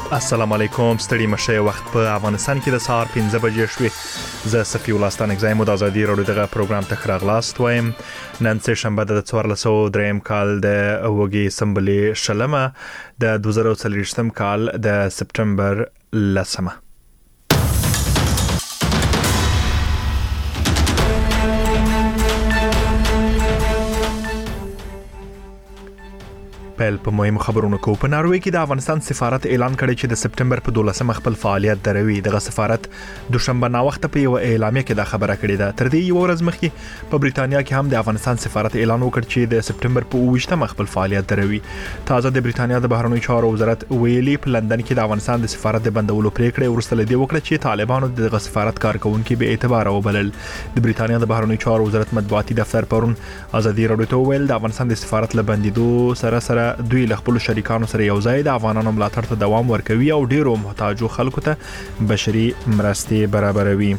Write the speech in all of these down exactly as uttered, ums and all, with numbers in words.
السلام علیکم. ستړي مشه وخت په افغانستان کې د سهار پنځه بجې شوې. زه صفی الله ستان اگزایم د ازادي رادیو دغه پروګرام ته خراغلاست وایم. نن سه شنبه د څوارلس سوه دریم کال د وګي سمبلې شلمه د دوه زره څلوېښتم کال د سپټمبر لسمه. پیل په مهمو خبرونو کو. په ناروې کې د افغانستان سفارت اعلان کړی چې د سپټمبر په دولسمه خپل فعالیت دروي. دغه سفارت دوشنبه نا وخت په یو اعلامیه کې دا خبره کړې ده. تر دې یو ورځ مخکې په بریتانیا کې هم د افغانستان سفارت اعلان وکړ چې د سپټمبر په اوویشتمه خپل فعالیت دروي. تازه د بریتانیا د بهرنیو چارو وزارت ویلي په لندن کې د افغانستان د سفارت د بندولو پریکړه ورسته لدی وکړه چې طالبانو دغه سفارت کارکونکو به اعتبار وبلل. د بریتانیا د بهرنیو چارو وزارت مطبوعاتي دفتر پرون ازادي رادیو ته ویل د افغانستان د سفارت لبندیدو سره سره دوی له خپل شریکانو سره یو ځای د افغانانو ملاتړ ته دوام ورکوي او ډیرو محتاجو خلکو ته بشري مرستې برابروي.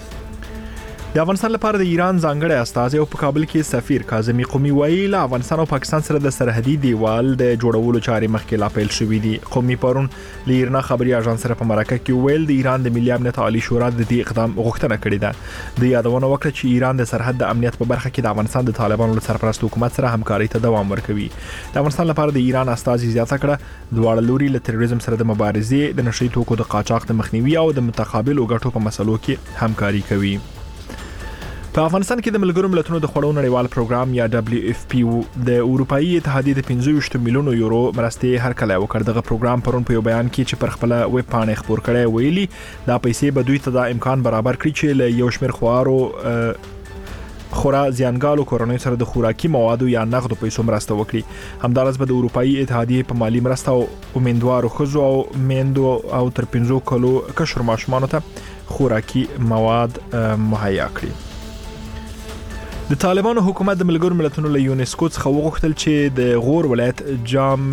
د افغانستان لپاره د ایران ځانګړی استازی او په کابل کې سفیر کاظمی قومي وایي له افغانستان او پاکستان سره د سرحدي دیوال د جوړولو چارې مخکې لا پیل شوې دي. قومي پرون له ایرنا خبري اژانس سره په مرکه کې ویل د ایران د ملي امنیت عالی شورا د دې اقدام غوښتنه کړې ده. د یادونه وکړه چې ایران د سرحد د امنیت په برخه کې د افغانستان د طالبانو له سرپرست حکومت سره همکاري ته دوام ورکوي. د افغانستان لپاره د ایران استازي زیاته کړه دواړه لوري له تروریزم سره د مبارزې، د نشئی توکو د قاچاق د مخنیوي او د متقابل وګټو په مسلو کې همکاري کوي. په افغانستان کې د ملګرو ملتونو د خوړو نړیوال پروګرام یا دبليو اف پی د اروپאי اتحادیې د پنځه ویشت میلیونو یورو مرستې هرکلی وکړ. دغه پروګرام پرون په یو بیان کې چې پر خپل ویب پاڼه خبر کړی ویلي دا پیسې به دوی ته د امکان برابر کړي چې له یو شمېر خوارو خورا زیانګالو کورنۍ سره د خوراکي موادو یا نغدو پیسو مرسته وکړي. همدارس به د اروپאי اتحادیې په مالی مرسته او امیندوارو ښځو او میندو او تر پنځو کلو کشر ماشومانو ته خوراکي مواد مهیا کړي. د طالبانو حکومت د ملګرو ملتونو له یونسکو څخه وغوښتل چې د غور ولایت جام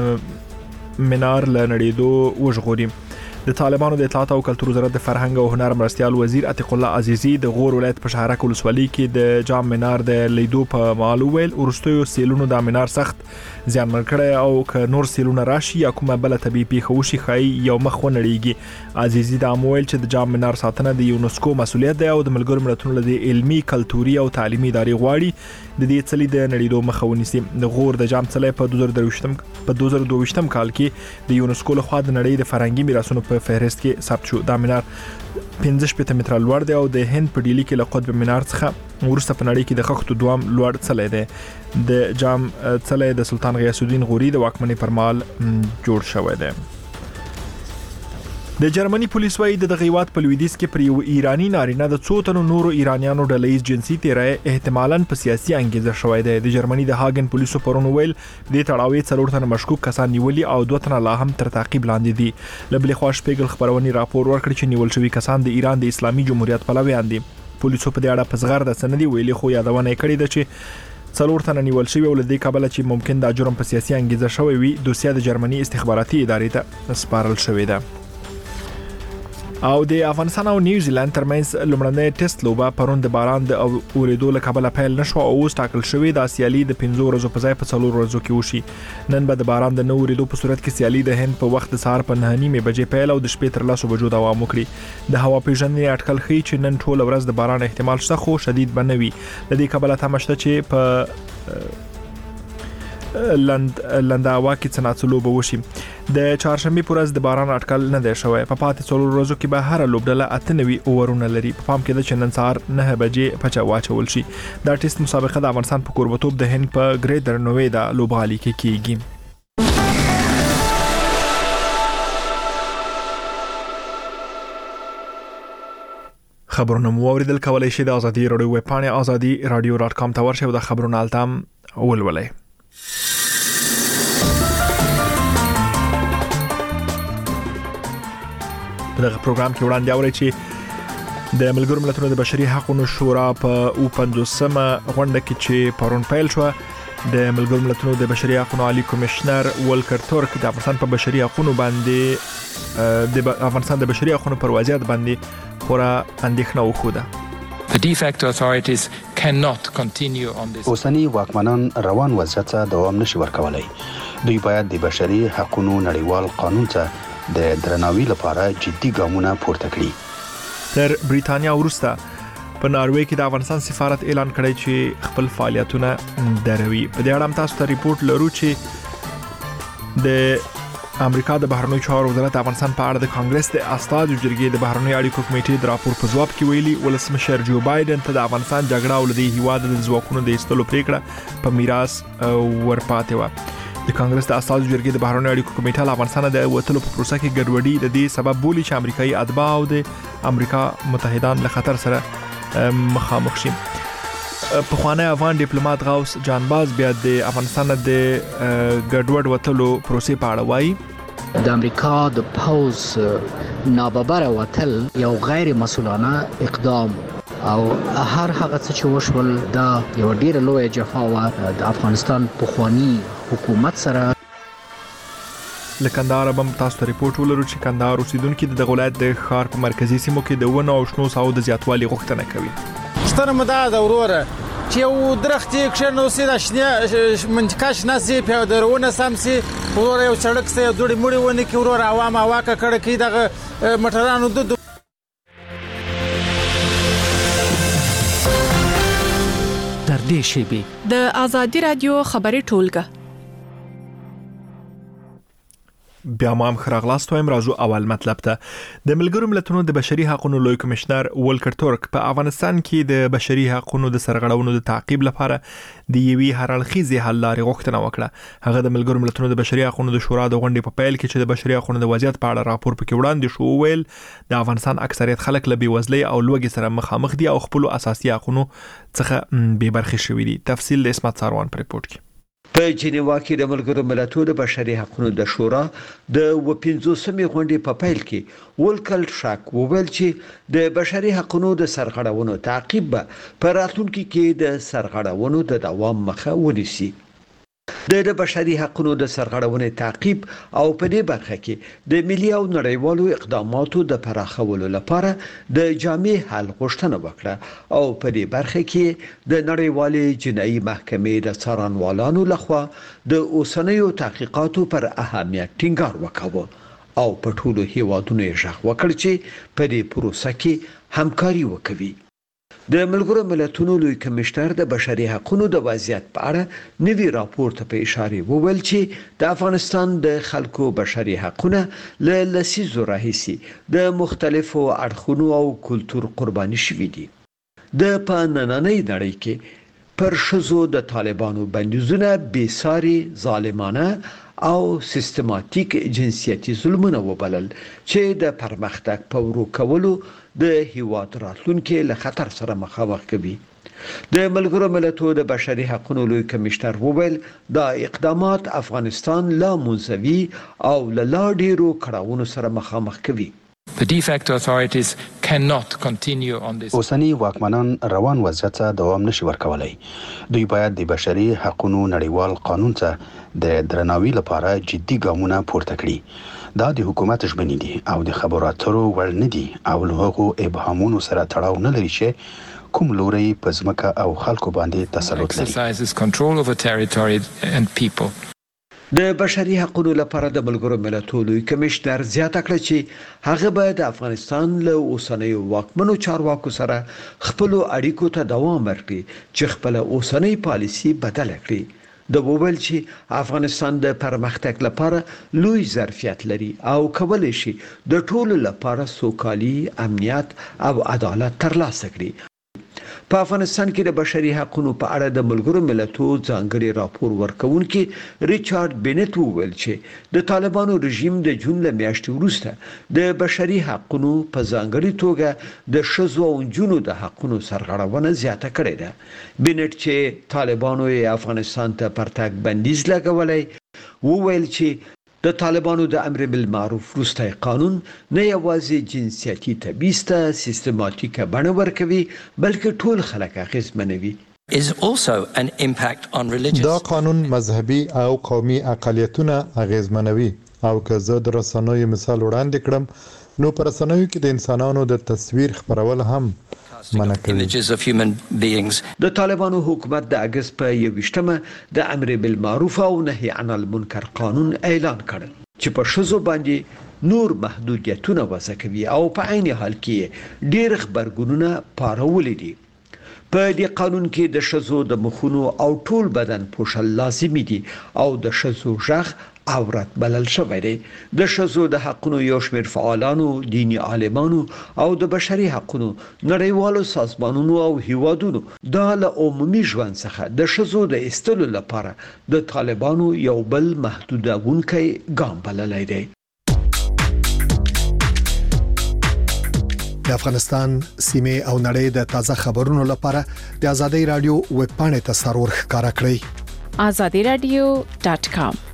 منار له نړیدو وژغوري. د طالبانو د اطلاعات او کلتور وزارت د فرهنګ او هنر مرستيال وزیر عتیق الله عزیزی د غور ولایت په شهرک ولسوالۍ کې د جام منار د لیدو په مالو ویل ورستیو سیلونو د منار سخت زیانمن کړی او ک نور سیلونه راشي یا کومه بل طبي پیښه وشي خای یو مخ ونړیږي. عزیزی د امویل چې د جام منار ساتنه د یونسکو مسولیت دی او د ملګرو ملتونو له علمي، کلتوري او تعلیمي ادارې غواړي د دې څلي د نړیدو مخه ونیسي. د غور د جام څلي په دوه زره درویشتم په دوه زره دویشتم کال کې د یونسکو له خوا د نړۍ د فرهنګي میراثونو په فهرست کې ثبت شو. دا منار پنځه شپږ متره لوړ دی او د هند په ډیلی کې له قطب منار څخه ورسته په نړۍ کې د خښتو دوام لوړ څلی دی. د جام څلی د سلطان غیاث الدین غوري د واکمنۍ پر مهال جوړ شوی دی. د جرمني پولیس وايي د غیوات په لویدیځ کې پر یو ایرانی نارینه د څو تنو نورو ایرانیانو ډلهیز جنسي تیری احتمالاً په سیاسي انګیزه شوی دی. د جرمني د هاګن پولیسو پرون ویل د تړاوي څلور تنه مشکوک کسان نیولي او دوه تنه لا هم تر تعقیب لاندې دي. له بلې خوا شپږل خبرونې راپور ورکړ چې نیول شوي کسان د ایران د اسلامي جمهوریت پلویان دي. پولیسو په دې اړه په زغر د سندې ویلي خو یادونه کړې ده چې څلور تنه نیول شوي او له دې کبله چې ممکن دا جرم په سیاسي انګیزه شوی وي دوسیه د جرمني استخباراتي ادارې ته سپارل شوې ده. او د افغانستان او نیوزیلند ترمنځ لومړنۍ ټیسټ لوبه پرون د باران د اوریدو له کبله پیل نشو او اوس ټاکل شوی د سیالي د پنځو ورځو په ځای په څلور ورځو کې وشي. نن به د باران د نو اوریدو په صورت کې سیالي د هند په وخت د سهار په نهه نیمې بجې پیل او د شپې تر لسو بجو دوام وکړي. د هوا پیژندنې اټکل ښیي چې نن ټول ورځ د باران احتمال شته خو شدید به نه وي. د دې کبله تمه شته چې په لند لنداوا کې څنګه لوبه وشي. د چهارشنبه پر ورځ د باران اټکل نه دی شوی. په پاتې څلور ورځو کې به هر لوبډله اته نوي اورونه لري. په پام کې ده چې نن سهار نه بجې پچا واچول شي. دا ټیسټ مسابقه د افغانستان په کوربتوب د هند په ګریټر نویدا لوبغالي کې کیږي. خبرونه مو اوریدل کولای شئ د ازادي رادیو ویب پاڼه ازادي رادیو ډاټ کام ته ورشئ او د خبرونو التام ولولئ. په دغه پروګرام کې وړاندې اورئ چې د ملګرو ملتونو د بشري حقوقو شورا په او پنځوسمه غونډه کې چې پرون پیل شو د ملګرو ملتونو د بشري حقوقو عالی کمشنر ولکر تورک د افغانستان په بشري حقوقو باندې د افغانستان د بشري حقوقو پر وضعیت باندې خورا اندېښنه وښوده. The de facto authorities cannot continue on this. اوسنی واکمنان روان وضعیت ته دوام نشي ورکولای. دوی باید د بشري حقوقو نړیوال قانون ته د درناوي لپاره جدي ګامونه پورته کړي. تر بریټانیا وروسته په ناروې کې د افغانستان سفارت اعلان کړی چې خپل فعالیتونه دروي. په دې اړه هم تاسو ته ریپورت لرو چې د امریکا د بهرنیو چارو وزارت افغانستان په اړه د کانګرس د اساسي جرګې د بهرنیو اړیکو کمیټې د راپور په ځواب کې ویلي ولسمشر جو بایدن ته د افغانستان جګړه او د هیواد د ځواکونو د ایستلو پریکړه په میراث ورپاتې و. د کانګرس د اساسي جرګې د بهرنیو اړیکو کمیټه له افغانستان د وټلو په پروسه کې ګډوډي د دې سبب بولي چې امریکایي اتباع او د امریکا متحدان له خطر سره مخامخ شي. په خوانه افغان ډیپلوماټ غوث جانباز بیا د افغانستان د ګډوډ وټلو پروسې په اړه وایي. د امریکا د پوز ناببره وتل یو غیر مسؤلانه اقدام او هر هغه څه چې وشول دا یو ډیر لوی جفا و د افغانستان پخوانی حکومت سره. لکندار بم تاسو ته ریپورت ولرو چې کندهار اوسیدونکو د ولایت د ښار په مرکزی سیمو کې د ونو او شنو ساحو د زیاتوالي غوښتنه کوي. ستر مدا د وروره چې یو درخت یې کښنو سي د شنه منطقه شنه سي په درونه سم سي ورور یو سړک سي دوړي مړي ونه کې ورور عوام واکه کړه کې دغه مټرانو د تر دې شی د آزادي رادیو خبري ټولګه بیا مام خراغلاست وایم. راځو اول مطلب ته. د ملګرو ملتونو د بشري حقوقو لوی کمشنر ولکر تورک په افغانستان کې د بشري حقوقو د سرغړونو د تعقیب لپاره د یوې هرړخیزې حل لارې غوښتنه وکړه. هغه د ملګرو ملتونو د بشري حقوقو د شورا د غونډې په پیل کې چې د بشري حقوقو د وضعیت په اړه راپور پکې وړاندې شو ویل د افغانستان اکثریت خلک له بیوزلۍ او لوږې سره مخامخ دي او خپل اساسي حقوقو څخه بې برخې شوي دي. تفصیل د اسمت ساروان پر ریپورت کې. په جنیوا کې د ملګرو ملتونو د بشري حقوقو د شورا د پنځوسمې غونډې په پیل کې ولکل شاک وویل چې د بشري حقوقو د سرغړونو تعقیب په راتلونکي کې د سرغړونو د دوام مخه ونیسي. د بشري حقوقو د سرغړونې تعقیب او په دې برخه کې د ملي او نړیوالو اقداماتو د پراخولو لپاره د جامع حل غوښتنه وکړه او په دې برخه کې د نړیوالې جنایي محکمې د څارنوالانو لخوا د اوسنیو تحقیقاتو پر اهمیت ټینګار وکاوه او په ټولو هیوادونو یې ژغ وکړ چې په دې پروسه کې همکاري وکوي. د ملګرو ملتونو لوی کمشنر د بشري حقوقو د وضعیت په اړه نوی راپور ته په اشاره وویل چې د افغانستان د خلکو بشري حقوقو له لسیزو راهیسي د مختلفو اړخونو او کلتور قرباني شوي دي. د په نننۍ نړۍ کې پر شذو د طالبانو بندیزونه بېساري ظالمانه او سیستماتیک جنسیتي ظلمونه وبلل چې د پرمختګ په ورو کولو د هیواد راتلونکي له خطر سره مخامخ کوي. د ملګرو ملتونو د بشري حقوقو لوی کمشنر وویل دا اقدامات افغانستان لا منزوي او لا ډیرو کړهونو سره مخامخ کوي. The de facto authorities cannot continue on this. اوسنی واکمنان روان وضعیت ته دوام نشي ورکولای. دوی باید د بشري حقوقو نړیوال قانون ته د درناوي لپاره جدي ګامونه پورته کړي. دا د حکومت ژمنې دي او د خبرو اترو وړ نه دي او له هغو ابهامونو سره تړاو نه لري چې کوم لوري په ځمکه او خلکو باندې تسلط لري. Exercises control over territory and people. د بشري حقوقو لپاره د ملګرو ملتونو لوی کمشنر زیاته کړه چې هغه باید د افغانستان له اوسنیو واکمنو چارواکو سره خپل اړیکو ته دوام ورکړي چې خپل اوسنی پالیسي بدل کړي. د وویل چې افغانستان د پرمختګ لپاره لوی ظرفیت لري او کولای شي د ټولو لپاره سوکالي، امنیت او عدالت ترلاسه کړي. په افغانستان کې د بشري حقوقو په اړه د ملګرو ملتونو ځانګړي راپور ورکونکي ریچارډ بینټ وویل چې د طالبانو رژیم د جون له میاشتې وروسته د بشري حقوقو په ځانګړي توګه د ښځو او نجونو د حقوقو سرغړونه زیاته کړې ده. بینټ چې طالبانو یې افغانستان ته پرتګ بندیز لګولای وویل چې د طالبانو د امر بالمعروف وروستی قانون نه یوازې جنسیتي تبعیض ته سیستماتیکه بڼه ورکوي بلکې ټول خلک اغېزمنوي. دا قانون مذهبي او قومي اقلیتونه اغېزمنوي او که زه د رسنیو مثال وړاندې کړم نو پر رسنیو کې د انسانانو د تصویر خپرول هم منع کوي. د طالبانو حکومت د اگست په یوویشتمه د امر بالمعروف او نهي عن المنکر قانون اعلان کړ چې په شذو باندې نور محدودیتونه وضع کوي او په عین حال کې ډېر خبرګونونه پارولې دي. په دې قانون کې د ښځو د مخونو او ټول بدن پوښل لازمي دي او د ښځو غږ عورت بلل شوی دی. د ښځو د حقونو یو شمېر فعالانو، دینی عالمانو او د بشري حقونو نړیوالو سازمانونو او هیوادونو دا له عمومي ژوند څخه د ښځو د ایستلو لپاره د طالبانو یو بل محدودونکی ګام بللی دی. د افغانستان سیمه او نړۍ د تازه خبرونو لپاره د ازادي رادیو ویب پاڼې ته سرور ښکارا کړئ azadi radio dot com.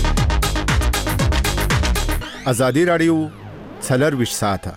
ازادي رادیو څلرویشت ساعته.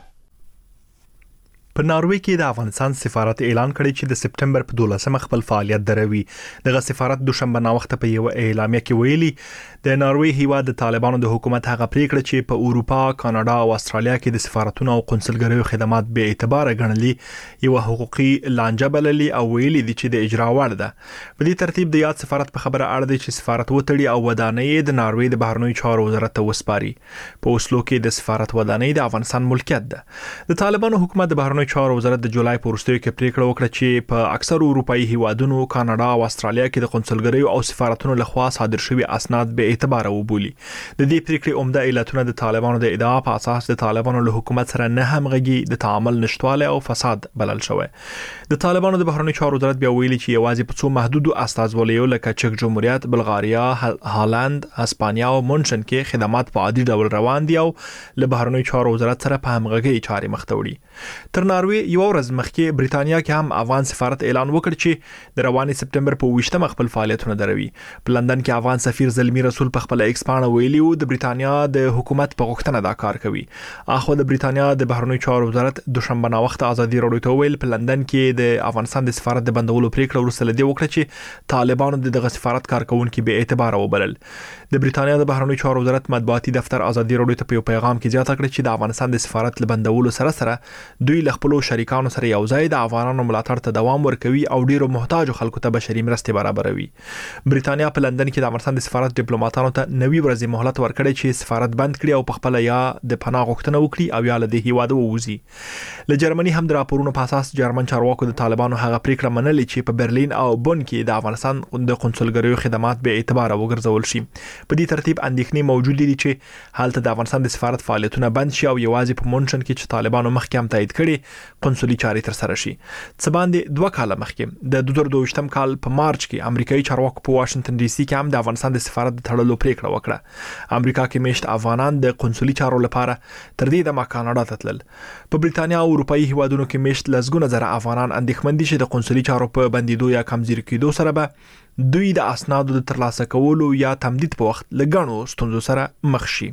په ناروې کې د افغانستان سفارت اعلان کړی چې د سپټمبر په دولسمه خپل فعالیت دروي. دغه سفارت دوشنبه ناوخته په یو اعلامیه کې ویلي د ناروې هیواد د طالبانو د حکومت هغه پریکړه چې په اروپا، کاناډا او استرالیا کې د سفارتونو او قنصلګریو خدمات به اعتبار ګڼلي یو حقوقي لانجه بللي او ویلي دي چې د اجرا وړ ده. په دې ترتیب د یاد سفارت په خبره اړه دي چې سفارت وتړي او ودانۍ د ناروې د بهرنیو چارو وزارت ته وسپاري. په اوسلو کې د سفارت ودانۍ د افغانستان ملکیت ده. د طالبانو حکومت د بهرنیو چارو وزارت د جولای په وروستیو کې پریکړه وکړه چې په اکثر اروپאי هیوادونو، کاناډا او استرالیا کې د قنصلګریو او سفارتونو لخوا صادر شوی اسناد به اعتبار وبولي. د دې پریکړې عمده علتونه د طالبانو د ادعا په اساس د طالبانو له حکومت سره نه همغږي، د تعامل نشټواله او فساد بلل شوی. د طالبانو د بهرنیو چارو وزارت بیا ویلي چې یوازې په څو محدودو استازولیو لکه چک جمهوریت، بلغاریا، هالند، اسپانیا او مونشن کې خدمات په عادي ډول روان دي او له بهرنیو چارو وزارت سره په همغږي چارې مخ ته وړي. تر ناروې یو ورځ مخکې بریتانیا کې هم افغان سفارت اعلان وکړ چې د رواني سپټمبر په ویشتمه خپل فعالیتونه دروي. په لندن کې افغان سفیر زلمی رسول په خپل ایکس پاڼه ویلي و د بریتانیا د حکومت په غوښتنه دا کار کوي. اخو د بریتانیا د بهرنیو چارو وزارت دوشنبه ناوخته ازادي رادیو ته ویل په لندن کې د افغانستان د سفارت د بندولو پریکړه وروسته لدی وکړه چې طالبانو دغه سفارت کارکونکو به اعتبار وبلل. د بریتانیا د بهرنیو چارو وزارت مطبوعاتي دفتر ازادي رادیو ته په پیغام کې زیاته کړه چې د افغانستان د سفارت لبندولو سره سره دوی له خپل شریکانو سره یو ځای د افغانانو ملاتړ ته دوام ورکوي او ډیرو محتاجو خلکو ته بشري مرستې برابروي. بریتانیا په لندن کې د افغانستان د سفارت ډیپلوماټانو ته نوي ورځې مهلت ورکړی چې سفارت بند کړي او په خپل یا د پناه غوښتنه وکړي او یا له دې هیواد ووځي. له جرمني هم د راپورونو په اساس جرمن چارواکو د طالبانو هغه پریکړه منلې چې په برلین او بون کې د افغانستان د قنصلګریو خدمات به اعتبار وګرځول شي. په دې ترتیب اندېښنې موجود دي چې حالت د افغانستان د سفارت فعالیتونه بند شي او یوازې په مونشن کې چې طالبانو مخکې هم تایید کړي قنصلي چارې تر سره شي. څه باندې دوه کاله مخکې د دوه زره دوه ویشتم کال په مارچ کې امریکایي چارواکو په واشنگټن ډي سي کې هم د افغانستان د سفارت د تړلو پریکړه وکړه. امریکا کې میشت افغانان د قنصلي چارو لپاره تر دې دمه کاناډا ته تلل. په بریتانیا او اروپאי هیوادونو کې میشت لسګونه زره افغانان اندېښمن دي چې د قنصلي چارو په بندیدو یا کمزوري کېدو سره به دوی د اسنادو د ترلاسه کولو یا تمدید په وخت لګڼو ستونزو سره مخ شي.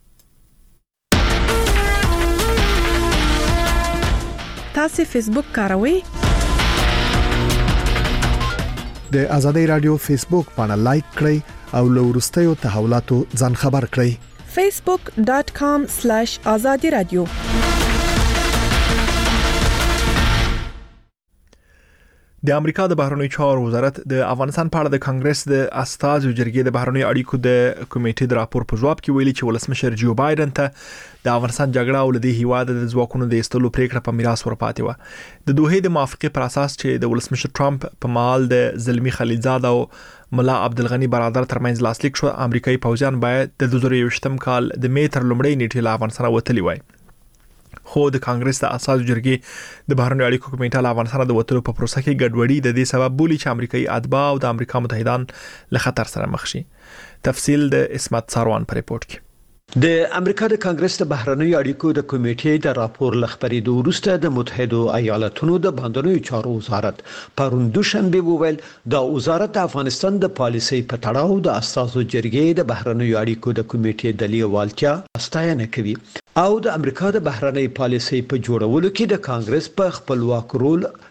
تاسو فیسبوک کاروئ؟ د ازادي رادیو فیسبوک پاڼه لایک کړئ او له وروستیو تحولاتو ځان خبر کړئ. facebook dot com slash azadi radio. د امریکا د بهرنیو چارو وزارت د افغانستان په اړه د کانګرس د استازو جرګې د بهرنیو اړیکو د کمیټې د راپور په جواب کې ویلي چې ولسمشر جو بایدن ته د افغانستان جګړه او د هیواد د ځواکونو د ایستلو پریکړه په میراث ورپاتې و. د دوه د موافقې پر اساس چې د ولسمشر ټرمپ په مال د زلمی خلیلزاد او ملا عبدالغنی برادر ترمنځ لاسلیک شو، امریکایي پوځیان باید د دوه زره یوویشتم کال د می تر لومړۍ نیټې له افغانستان وتلی وای. خو د کانګرس د اساسو جرګې د بهرنیو اړیکو کمیټه له افغانستان د وټلو په پروسه کې ګډوډي د دې سبب بولی چې امریکایي اتباع او د امریکا متحدان له خطر سره مخ شي. تفصیل د اسمت ساروان په ریپورت کې. د امریکا د کانګرس د بهرنیو اړیکو د کمیټې د راپور لخبرېدو وروسته د متحده ایالاتونو د بهرنیو چارو وزارت پرون دوشنبه وویل د وزارت د افغانستان د پالیسۍ په تړاو د اساسو جرګې د بهرنیو اړیکو د کمیټې د لیوالتیا ستاینه کوي او د امریکا د بهرنۍ پالیسۍ په جوړولو کې د کانګرس په خپلواک رول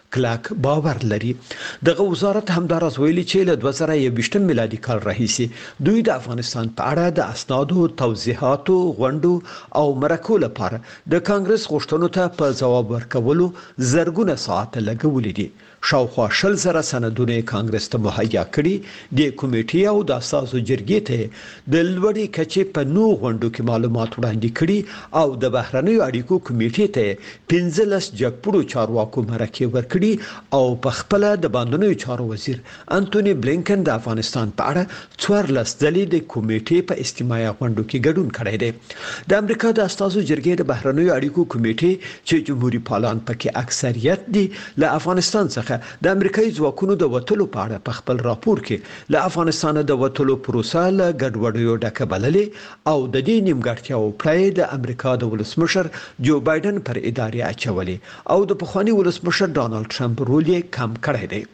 کلاک باور لري. دغه وزارت همدارس ویلي چې له دوه زره یوویشتم میلادي کال راهیسې دوی د افغانستان په اړه د اسنادو، توضیحاتو، غونډو او مرکو لپاره د کانګرس غوښتنو ته په ځواب ورکولو زرګونه ساعت لګولي دي. شاوخوا شل زره سندونه کانګرس ته مهیا کړي. د کمیټې او د اساسو جرګې ته د لوړې کچې په نو غونډو کې معلومات وړاندې کړي او د بهرنیو اړیکو کمیټې ته پنځلس جګپړو چارواکو مرکې ورکړي او په خپل د باندنیو چارو وزیر انټونی بلینکن د افغانستان په اړه څوارلس ځلې د کمیټې په استماعي غونډو کې ګډون کړی دی. د امریکا د اساسو جرګې د بهرنیو اړیکو کمیټې چې جمهوریت پالان پکې اکثریت دي له افغانستان څخه د امریکایي ځواکونو د وټلو په اړه په خپل راپور کې له افغانستان د وټلو پروسه له ګډوډیو ډکه بللې او د دې نیمګړتیاو پرې د امریکا د ولسمشر جو بایدن پر ادارې اچولې او د پخوانی ولسمشر ډانلډ ټرمپ رول یې کم کړی دی.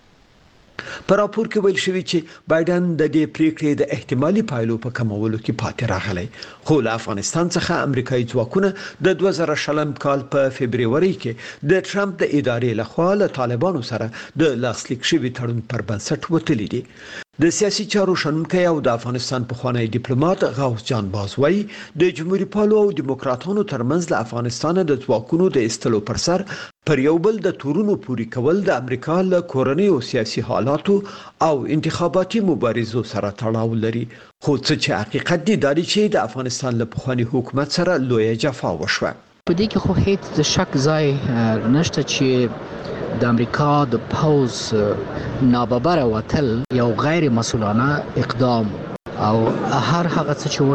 په راپور کې ویل شوی چې بایدن د دې پریکړې د احتمالي پایلو په کمولو کې پاتې راغلی، خو له افغانستان څخه امریکایي ځواکونه د دوه زره شلم کال په فبرवरी کې د ټرمپ د ادارې لخوا له طالبانو سره د لاسلیک شوي تړون پر بنسټ وتلي دي. د سیاسي چارو شنونکی او د افغانستان پخوانی ډیپلوماټ غوث جان بازوی د جمهوریت پالو او دیموکراتانو ترمنځ له افغانستان د ځواکونو د استلو پر سر پر یو بل د تورونو پوری کول د امریکا له کورنۍ او سیاسي حالاتو او انتخاباتي مبارزو سره تړاو لري، خو څه چې حقیقت دی دا دی چې د افغانستان له پخوانی حکومت سره لوی جفا وشوه. په دې کې خو هیڅ د شک ځای نشته چې د امریکا د پوز ناببره وتل یو غیر مسؤلانه اقدام او هر هغه څه چې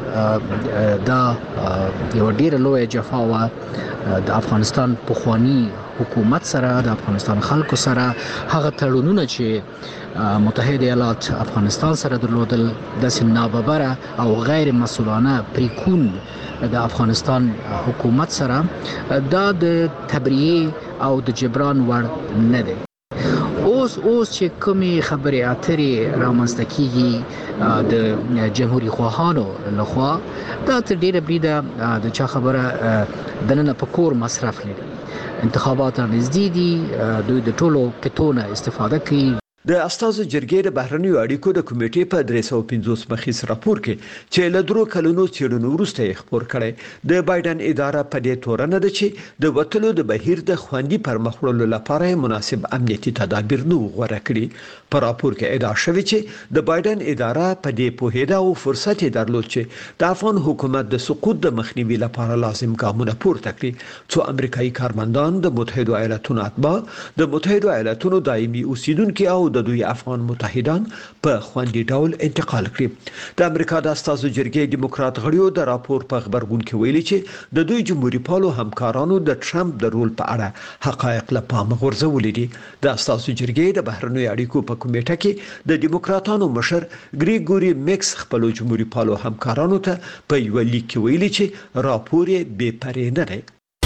وشول دا یو ډیر لوی جفا و د افغانستان پخوانی حکومت سره د افغانستان خلکو سره. هغه تړونونه چې متحده ایالات افغانستان سره درلودل د ناببره او غیر مسؤلانه پریکون د افغانستان حکومت سره دا د تبریه او د جبران وړ نه دی. اوس اوس چې کومي خبرې اترې رامنځته کیږي د جمهوریت خواهانو لخوا دا تر ډیره بریده د چا خبره دننه په کور مصرف لري. انتخابات نږدې دي، دوی د ټولو کتونه استفاده کوي. د استازو جرګې د بهرنیو اړیکو د کمیټې په درې سوه پنځوس مخیز راپور کې چې له درو کلونو څېړنو وروسته یې خپور کړی د بایدن اداره په دې تورنه ده چې د وټلو د بهیر د خوندي پرمخ وړلو لپاره مناسب امنیتي تدابیر نه غوړه کړي. په راپور کې ادعا شوې چې د بایدن اداره په دې پوهیده او فرصت یې درلود چې د افغان حکومت د سقوط د مخنیوي لپاره لازم ګامونه پورته کړي، څو امریکایي کارمندان د متحده ایالاتونو اتباع د متحده ایالاتونو دایمي اوسیدونکي او د دوی افغان متحدان په خوندي ډول انتقال کړي. د امریکا د استازو جرګې دیموکرات غړیو د راپور په خبرګون کې ویلي چې د دوی جمهوریت پالو همکارانو د ټرمپ د رول په اړه حقایق له پامه غورځولي دي. د استازو جرګې د بهرنیو اړیکو په کمیټه کې د دیموکراتانو مشر ګریګوري میکس خپل جمهوریت پالو همکارانو ته په یو لیک کې ویلي چې راپور یې بې پرې نه دی.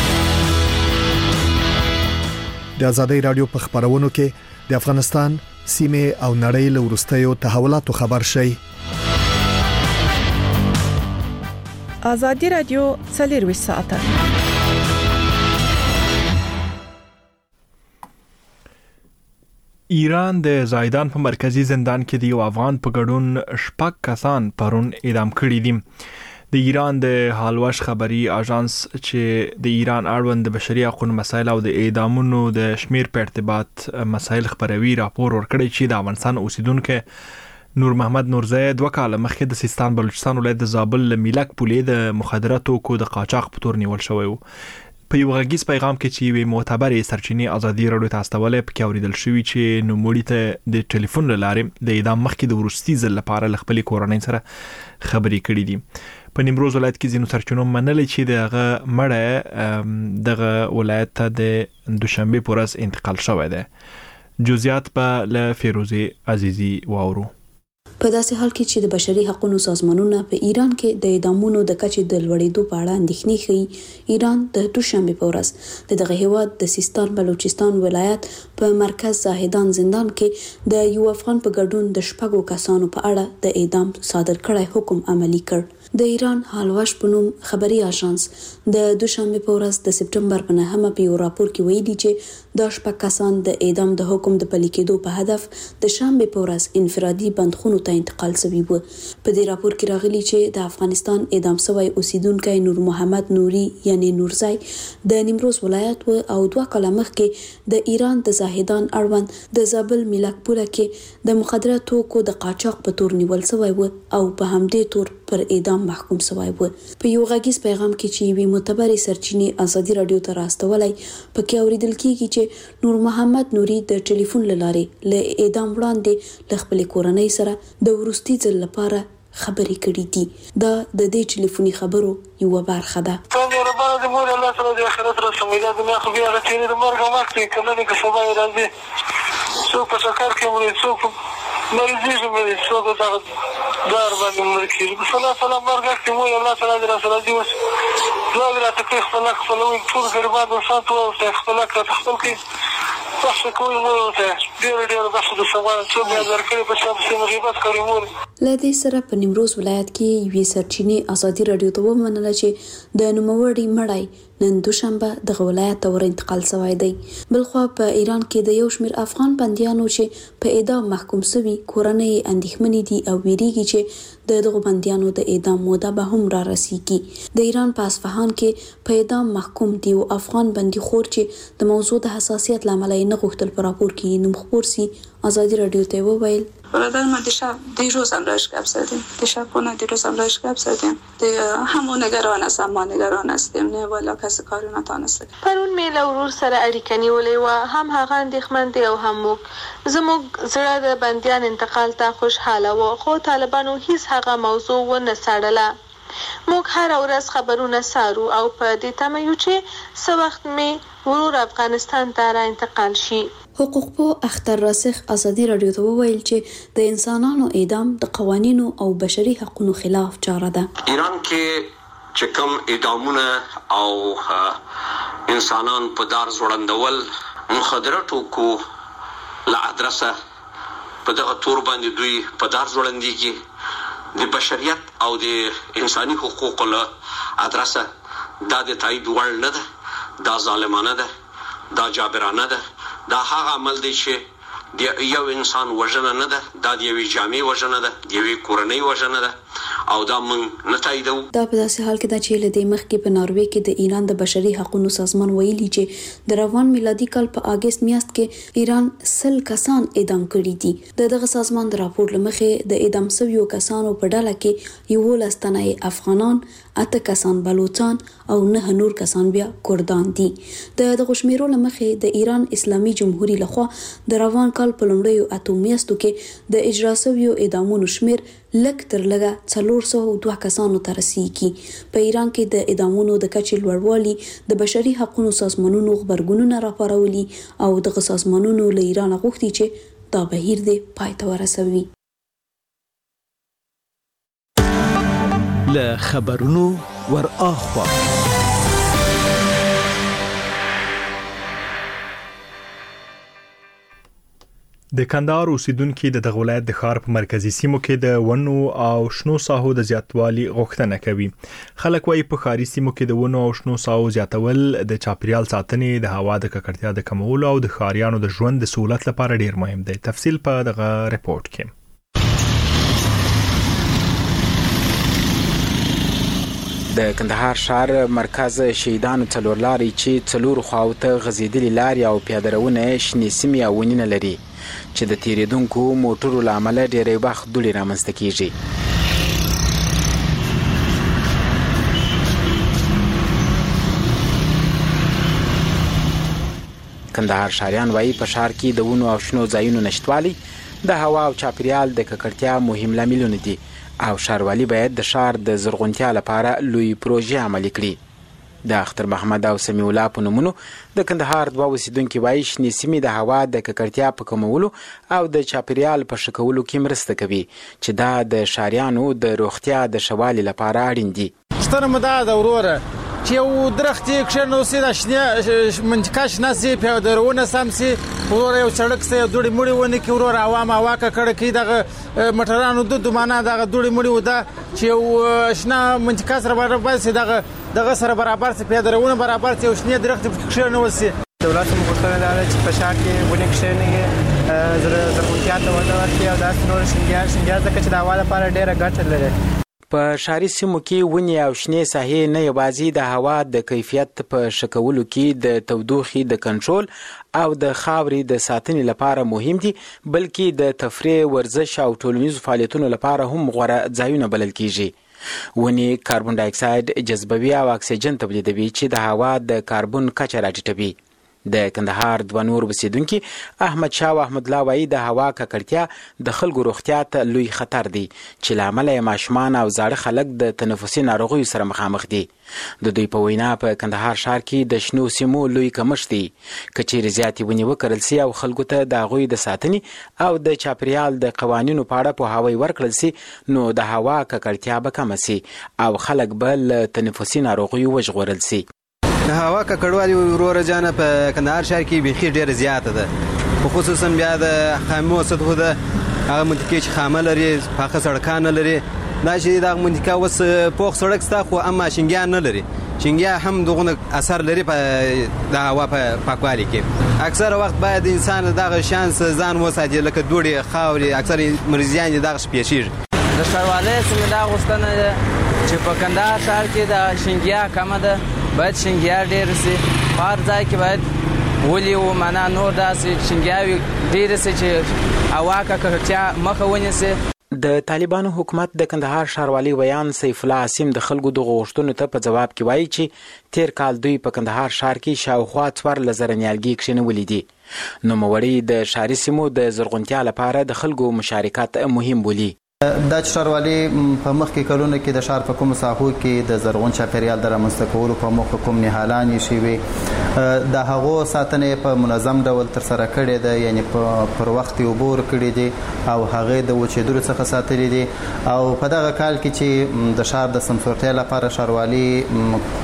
د ازادۍ رادیو په خبرونو کې د افغانستان سیمه او نړۍ له ورستیو تحولاتو خبر شي. ازادي رادیو څلور ساعته ایران د زایدان په مرکزی زندان کې د یو افغان په ګډون شپږ کسان پرون اعدام کړي دي. د ایران د حالوش خبري اژانس چې د ایران اړوند د بشري حقوقو مسایل او د اعدامونو د شمیر په ارتباط مسایل خبروي راپور ورکړی چې د افغانستان اوسیدونکو نور محمد نورزی دوه کاله مخکې د سیستان بلوچستان ولایت د زابل میلک پولې د مخدره توکو د قاچاق په تور نیول شوی و. په یو غږیز پیغام کې چې وی معتبرې سرچینې ازادي رادیو ته استولې پکې اوریدل شوی چې نوموړي ته د ټلیفون لارې د اعدام مخکې د ورستي ځل لپاره خپل کورنۍ سره خبرې کړې دي. په نیمروز ولایت کې ځینو سرچینو منلې چې دغه مړه دغه ولایت ته د دوشنبه په ورځ انتقال شوی دی. جزئیات په ل فیروزی عزیزی واورو. په داسې حال کې چې د بشري حقوقو سازمانونه په ایران کې د اعدامونو د کچې د لوړېدو په اړه اندېښنې ښیي، ایران د دوشنبه په ورځ د دغه هیواد د سیستان بلوچستان ولایت په مرکز زاهدان زندان کې د یو افغان په ګډون د شپږو کسانو په اړه د اعدام صادر کړی حکم عملی کړ. د ایران حالواش په نوم خبري اژانس د دوشنبه په ورځ د سپټمبر په نهمه په یو راپور کې ویلي چې د شپږ کسان د اعدام د حکم د پلي کېدو په هدف د شنبه په ورځ انفرادي بندخونو ته انتقال شوی و. په دې راپور کې راغلي چې د افغانستان اعدام شوی اوسیدونکو نور محمد نوري یعنی نورزای د نیمروز ولایت و او دوه کاله مخکې د ایران د زاهدان اړوند د زابل ملکپوره کې د مخدره توکو د قاچاق په تور نیول شوی و او په همدې تور پر اعدام محکوم شوی و. په یو غږیز پیغام کې چې وی معتبرې سرچینې ازادي رادیو ته راستولای پکې اوریدل کیږي چې نور محمد نوري د ټلیفون لارې له اعدام وړاندې ل خپل کورنۍ سره د ورستي ځل لپاره خبرې کړې دي. دا د دې ټلیفوني خبرو یو برخه ده. څنګه ربانه د مور الله تعالی د آخرت را سمېدا د مخ بیا غتې د مرګ وخت کې کله نه سبا راځي څو په سکر کې مړ څو مریضي مې څو دا دار باندې مړ کېږي. صلی الله علیه مرګ کې مور الله تعالی د رسول الله وس دا د تکلیف په لک په لوي ټول ګرباد او ساتو او خپل کړه خپل کې تاسو کوی مور ته ډیر ډیر تاسو د سوال څو بیا درکړي په څه څه مغیبت کوي مور. لدې سره په نیمروز ولایت کې یوې سرچینې ازادي رادیو ته ومنله چې د نوموړي مړی نن دوشنبه د ولایت ته ور انتقال شوی دی. بلخوا په ایران کې د یو شمېر افغان بندیانو چې په اعدام محکوم شوي کورنۍ اندېښمنې دي او ویریږي چې د دغو بندیانو د اعدام موده به هم را رسیږي. د ایران په اصفهان کې په اعدام محکوم دی او افغان بندي خور چې د موضوع د حساسیت لامل یې نه غوښتل په راپور کې نوم خپور سي ازادي رادیو ته وویل برادر ما دیشب دیروز هم راش گپ زدیم دیشب خونه دیروز هم راش گپ زدیم همون نگران هستم ما نگران هستیم نه والا کسی کاری نتونسته. پرون میله ورور سره اړیکه نیولې و هم هغه اندېښمن دی او هم موږ زموږ زړه د بندیان انتقال ته خوشحاله و خو طالبانو هیڅ هغه موضوع ونه څارله. موږ هر ورځ خبرونه سارو او په دې تمه یو چې څه وخت مې ورور افغانستان ته را انتقال شي. حقوق پو اختر راسخ ازادي رادیو ته وویل چې د انسانانو اعدام د قوانینو او بشري حقوقو خلاف چاره ده. ایران کې چې کوم اعدامونه او انسانان په دار ځوړندول مخدره توکو له ادرسه په دغه تور باندې دوی په دار ځوړندېږي د بشریت او د انساني حقوقو له ادرسه دا د تایید وړ نه ده، دا ظالمانه ده، دا جابرانه ده، دا هغه عمل دی چې د یو انسان وژنه نه ده، دا د یوې جامع وژنه ده، د یوې کورنۍ وژنه ده او دا موږ نه تاییدو. دا په داسې حال کې ده چې له دې مخکې په ناروې کې د ایران د بشري حقوقو سازمان ویلي چې د روان میلادي کال په اگست میاشت کې ایران سل کسان اعدام کړي دي. د دغه سازمان د راپور لمخې د اعدام شویو کسانو په ډله کې یولس تنه افغانان، اته کسان بلوچستان او نه نور کسان بیا کردان دي. د دغه شمیرو لمخې د ایران اسلامي جمهوریت لخوا د روان کال په لومړیو اته میاشتو کې د اجرا شویو اعدامونو شمیر لږ تر لږه څلور سوه دوه کسانو ته رسیږي. په ایران کې د اعدامونو د کچې لوړوالي د بشري حقوقو سازمانونو خبرګونونه راپارولي او دغه سازمانونو له ایران غوښتي چې دا بهیر دې پای ته ورسوي. له خبرونو ور اخوا د کندهار اوسیدونکو د دغه ولایت د ښار په مرکزی سیمو کې د ونو او شنو ساحو د زیاتوالي غوښتنه کوي. خلک وايي په ښاري سیمو کې د ونو او شنو ساحو زیاتول د چاپیریال ساتنې، د هوا د ککړتیا د کمولو او د ښاریانو د ژوند د سہولت لپاره ډیر مهم دی. تفصیل په دغه ریپورت کې. د کندهار ښار مرکز شهیدانو څلور لارې چې څلور خواوته غځېدلې لارې او پیادهروونه شنې سیمې او ونې لري چې د تیریدونکو موټرو له امله ډېری وخت دوړې رامنځته کیږي. کندهار ښاریان وایي په ښار کې د ونو او شنو ځایونو نشتوالی د هوا او چاپیریال د ککړتیا مهم لاملونه دي او ښاروالي باید د ښار د زرغونتیا لپاره لوی پروژې عملي کړي. د اختر محمد او سمیع الله په نومونو د کندهار دوه اوسیدونکي وایي شنې سیمې د هوا د ککړتیا په کمولو او د چاپیریال په ښه کولو کې مرسته کوي چې دا د ښاریانو د روغتیا د ښه والي لپاره اړین دي. ستره مو دا ده وروره چې یو درخت یې کښېنوسي د شنې منطقه شنه سي پیادرونه سم سي ورور یو سړک سي دوړې مړې ونه کې ورور عوام هوا کړه کې دغه موټرانو د دومانه دغه دوړې مړې ودا چې یو شنه منطقه سره برابر سي دغه دغه سره برابر سي پیادرونه برابر سي او شنې درخت کښېنول سي دولت مو غوښتنه ده چې په شهر کې ونه کښېني زرغونتیا ته وده ورکړي او داسې نور شینګیار شینګیار ځکه چې د هوا لپاره ډېره ګټه لري. په ښاري سیمو کې ونې او شنې ساحې نه یوازې د هوا د کیفیت په ښه کولو کې د تودوخې د کنټرول او د خاورې د ساتنې لپاره مهم دي بلکې د تفریح ورزش او ټولنیزو فعالیتونو لپاره هم غوره ځایونه بلل کیږي. ونې کاربن ډای اکساید جذبوي او اکسیجن تولیدوي چې د هوا د کاربن کچه راټیټوي. د کندهار دوه نور اوسیدونکي احمد شاه او احمد الله وایي د هوا ککړتیا د خلکو روغتیا ته لوی خطر دی چې لامل یې ماشومان او زاړه خلک د تنفسي ناروغیو سره مخامخ دي. د دوی په وینا په کندهار ښار کې د شنو سیمو لوی کمښت دی. که چیرې زیاتې ونې وکرل سي او خلکو ته د هغوی د ساتنې او د چاپیریال د قوانینو په اړه پوهاوی ورکړل سي نو د هوا ککړتیا به کمه سي او خلک به له تنفسي ناروغیو وژغورل سي. د هوا ککړوالي وروره جانه په کندهار ښار کې بیخي ډېره زیاته ده په خصوصا بیا د خامو سطحو ده هغه منطقې چې خامه لري پاخه سړکان نه لري دا چې دغه منطقه اوس پوخ سړک سته خو اما شینګیان نه لري شینګیا هم دغه اثر لري په د هوا په پاکوالي کې اکثر وخت باید انسان دغه شانس ځان وساتي لکه دوړې خاورې اکثر مریضیان دغه شپېشیږي. د ښاروالۍ څخه دا غوښتنه ده چې په کندهار ښار کې د شینګیا کمه ده باید شینګیا ډېر سي هر ځای کې باید ولي و معنا نور داسې شینګیاوي ډېر سي چې هوا ککړتیا مخه ونیسي. د طالبانو حکومت د کندهار ښاروالۍ ویان سیف الله عاصم د خلکو د غوښتنو ته په جواب کې وایي چې تیر کال دوی په کندهار ښار کې شاوخوا څوارلس زره نیالګي کښېنولي دي. نوموړي د ښاري سیمو د زرغونتیا لپاره د خلکو مشارکت مهم بولي. دا چې ښاروالۍ په مخکې کلونو کې د ښار په کومو ساحو کې د زرغون چاپیریال د رامنځته کولو په موخه کوم نهالانې شوي د هغو ساتنې په منظم ډول ترسره کړې ده یعنی پر وخت یې اوبه ورکړي دي او هغې د وچېدلو څخه ساتلي دي او په دغه کال کې چې د ښار د سمسورتیا لپاره ښاروالۍ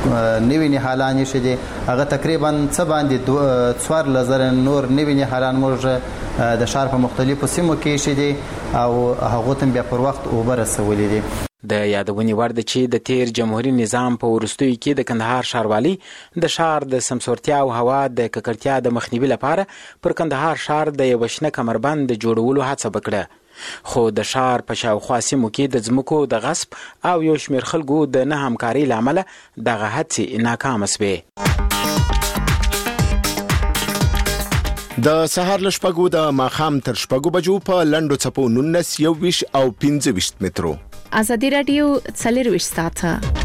نوي نهالان ایښي دي هغه تقریبا څه باندې څوارلس زره نور نوي نهالان موږ د ښار په مختلفو سیمو کې ایښي دي او هغو ته بیا پر وخت اوبه رسولي دي. د یادونې وړ ده چې د تیر جمهوریت نظام په وروستیو کې د کندهار ښاروالۍ د ښار د سمسورتیا او هوا د ککړتیا د مخنیوي لپاره پر کندهار ښار د یوه شنه کمربند د جوړولو هڅه وکړه خو د ښار په شاوخوا سیمو کې د ځمکو د غصب او یو شمېر خلکو د نه همکارۍ له امله دغه هڅې ناکامه سوې. د سهار له شپږو د ماښام تر شپږو بجو په لنډو څپو نولس یوویشت او پنځه ویشت مترو. ازادي راډیو څلرویشت ساعته.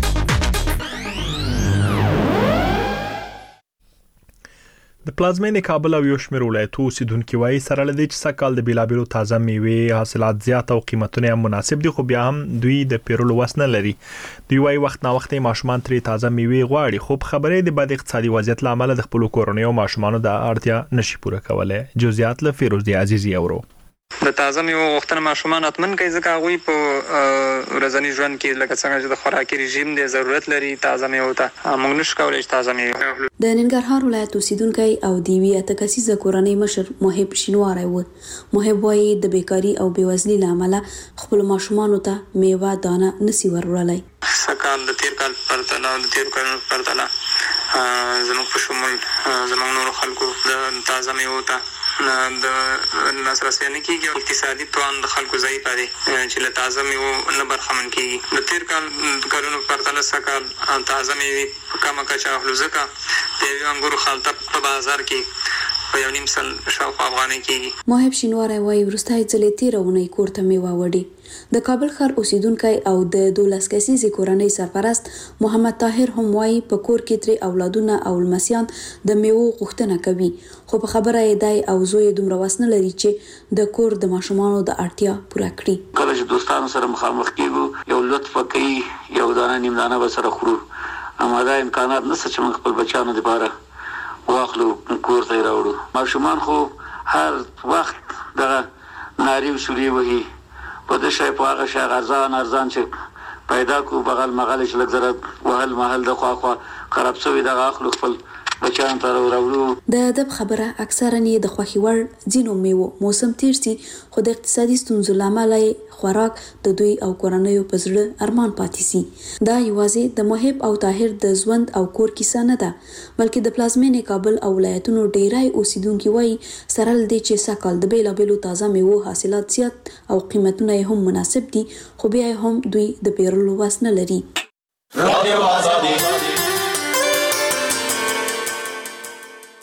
د پلازمینې کابل او یو شمېر ولایتو اوسیدونکي وایي سره له دې چې سږ کال د بېلابېلو تازه میوې حاصلات زیات او قیمتونه هم مناسب دي خو بیا هم دوی د پیرلو وس نه لري. دوی وایي وخت نا وخت ماشومان ترې تازه میوې غواړي خو په خبرې د بد اقتصادي وضعیت له امله د خپلو کورنیو ماشومانو د اړتیا نشي پوره کولی. جزئیات له فیروزي عزیزي اورو. د تازه میوو غوښتنه ماشومان اتمن کوي ځکه هغوی په ورځني ژوند کې لکه څنګه چې د خوراکي رژیم دی ضرورت لري تازه میوو ته موږ نشو کولی چې تازه میوې. د ننګرهار ولایت اوسیدونکی او د یوې اته کسیزه کورنۍ مشر محب شینواری و. محب وایي د بیکاري او بېوزلۍ له امله خپلو ماشومانو ته میوه دانه نسي وروړلی. سږ د تیر کال پرتله او د تېرو کلونو پرتله زموږ په شمول زموږ نورو خلکو د تازه میوو ته د لاسرسی نه کېږي او اقتصادي توان د خلکو ضعیفه دی چې له تازه میوو نه برخمن کېږي. د تېر کال کلونو په پرتله سږ کال تازه میوې په کمه کچه اخلو ځکه د یوې انګورو خلطه په بازار کې په یو نیم سل شاوخوا افغانۍ کېږي. محب شینواری وایي وروستی ځلې تېره اونۍ کور ته میوه وړي. د کابل ښار اوسیدونکی او د دولس کسیزې کورنۍ سرپرست محمد طاهر هم وایي په کور کې ترې اولادونه او لمسیان د میوو غوښتنه کوي خو په خبره یې دی او زوی یې دومره وس نه لري چې د کور د ماشومانو د اړتیا پوره کړي. کله چې دوستانو سره مخامخ کېږو یو لطفه کوي یو دانه نیم دانه به سره خورو اما دا امکانات نشته چې موږ خپل بچیانو دپاره واخلو کور ته یې راوړو. ماشومان خو هر وخت دغه نارې او شورې وهي په د شی په هغه شی ارزان ارزان چې پیدا کو بغل مغل چې لږ زره وهل محل د خوا خوا خراب شوی دغه اخلو خپل بچیان ته راوړو. د ادب خبره اکثرا یې د خوښي وړ ځینو میوو موسم تیر سي، خو د اقتصادي ستونزو له امله خوراک د دوی او کورنیو په زړه ارمان پاتې سي. دا یوازې د محب او طاهر د ژوند او کور کیسه نه ده، بلکې د پلازمینې کابل او ولایتونو ډیری اوسیدونکو وایي سره ل دې چې سږ کال د بیلابیلو تازه میوو حاصلات زیات او قیمتونه یې هم مناسب دي، خو بیا هم دوی د پیرلو وس نه لري. رادیو آزادي